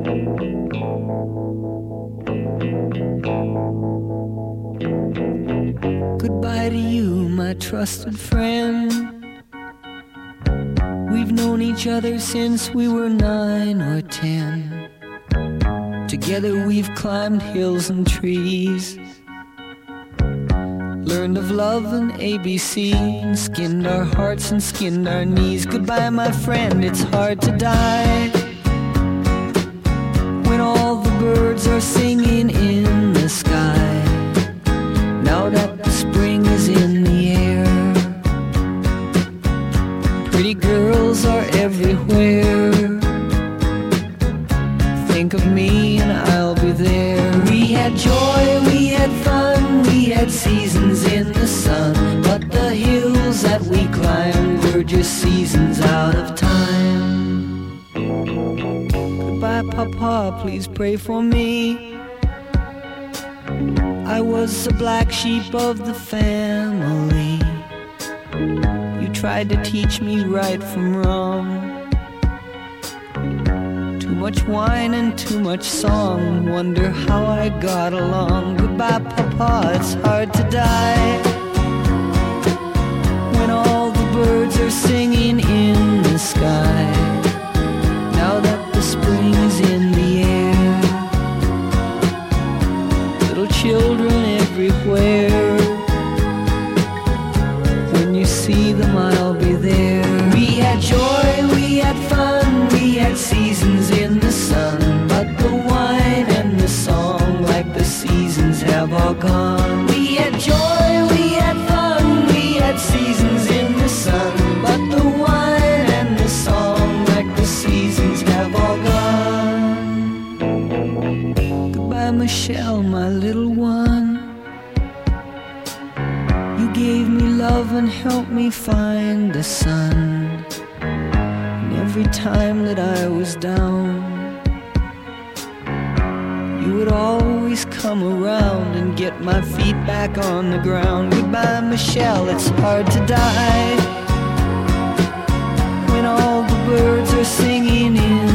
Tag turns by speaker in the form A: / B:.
A: Goodbye to you, my trusted friend. We've known each other since we were 9 or 10. Together we've climbed hills and trees, learned of love and ABC, and skinned our hearts and skinned our knees. Goodbye, my friend, it's hard to die when all the birds are singing in the sky. Now that the spring is in the air, pretty girls are everywhere. Think of me and I'll be there. We had joy, we had fun, we had seasons in the sun, but the hills that we climbed were just seasons out of time. Goodbye, Papa, please pray for me. I was the black sheep of the family. You tried to teach me right from wrong. Too much wine and too much song, wonder how I got along. Goodbye, Papa, it's hard to die when all the birds are singing in the sky. Now that the spring is in the air, little children everywhere. When you see them, I'll be there. We had joy, we had fun, we had seasons in the sun, but the wine and the song, like the seasons, have all gone. We had joy, we had fun, we had seasons in the sun, but the wine and the song, like the seasons, have all gone. Goodbye, Michelle, my little one. You gave me love and helped me find the sun. And every time that I was down, you would always come around and get my feet back on the ground. Goodbye, Michelle, it's hard to die when all the birds are singing in